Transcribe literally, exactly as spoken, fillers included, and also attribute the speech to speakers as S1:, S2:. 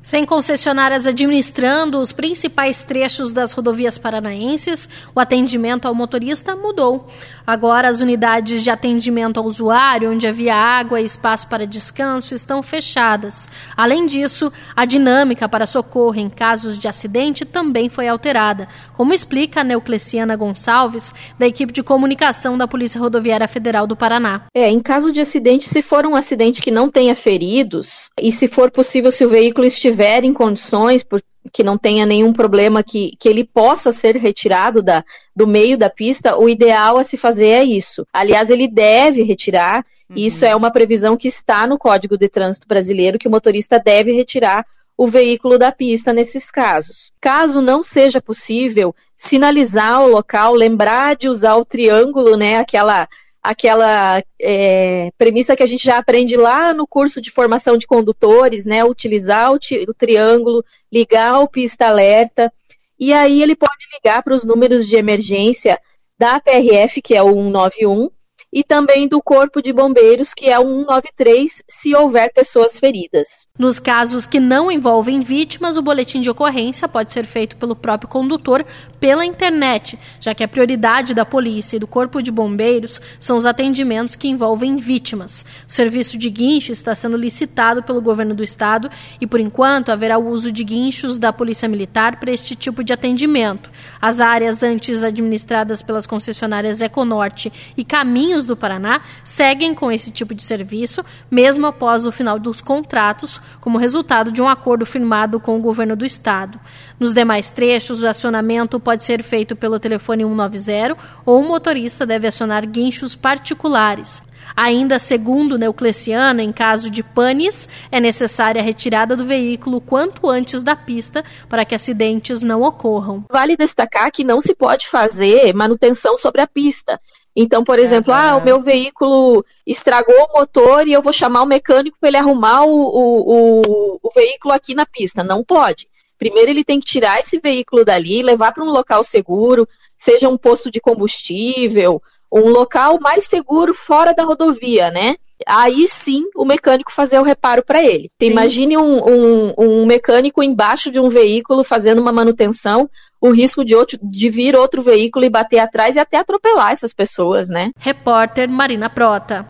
S1: Sem concessionárias administrando os principais trechos das rodovias paranaenses, o atendimento ao motorista mudou. Agora, as unidades de atendimento ao usuário, onde havia água e espaço para descanso, estão fechadas. Além disso, a dinâmica para socorro em casos de acidente também foi alterada, como explica a Neucleciana Gonçalves, da equipe de comunicação da Polícia Rodoviária Federal do Paraná.
S2: É, em caso de acidente, se for um acidente que não tenha feridos, e se for possível, se o veículo estiver em condições, que não tenha nenhum problema, que, que ele possa ser retirado da, do meio da pista, o ideal a se fazer é isso. Aliás, ele deve retirar, uhum. Isso é uma previsão que está no Código de Trânsito Brasileiro, que o motorista deve retirar o veículo da pista nesses casos. Caso não seja possível, sinalizar o local, lembrar de usar o triângulo, né, aquela... aquela é, premissa que a gente já aprende lá no curso de formação de condutores, né, utilizar o, ti, o triângulo, ligar o pista-alerta, e aí ele pode ligar para os números de emergência da P R F, que é o um nove um, e também do Corpo de Bombeiros, que é o um nove três, se houver pessoas feridas.
S1: Nos casos que não envolvem vítimas, o boletim de ocorrência pode ser feito pelo próprio condutor pela internet, já que a prioridade da polícia e do Corpo de Bombeiros são os atendimentos que envolvem vítimas. O serviço de guincho está sendo licitado pelo governo do estado e, por enquanto, haverá o uso de guinchos da Polícia Militar para este tipo de atendimento. As áreas antes administradas pelas concessionárias Econorte e Caminhos do Paraná seguem com esse tipo de serviço, mesmo após o final dos contratos, como resultado de um acordo firmado com o governo do estado. Nos demais trechos, o acionamento pode ser feito pelo telefone um nove zero ou o motorista deve acionar guinchos particulares. Ainda segundo Neucleciana, em caso de panes, é necessária a retirada do veículo quanto antes da pista para que acidentes não ocorram.
S2: Vale destacar que não se pode fazer manutenção sobre a pista. Então, por exemplo, uhum. ah, o meu veículo estragou o motor e eu vou chamar o mecânico para ele arrumar o, o, o, o veículo aqui na pista. Não pode. Primeiro ele tem que tirar esse veículo dali, levar para um local seguro, seja um posto de combustível, um local mais seguro fora da rodovia, né? Aí sim o mecânico fazer o reparo para ele. Sim. Imagine um, um, um mecânico embaixo de um veículo fazendo uma manutenção, o risco de, outro, de vir outro veículo e bater atrás e até atropelar essas pessoas, né?
S1: Repórter Marina Prota.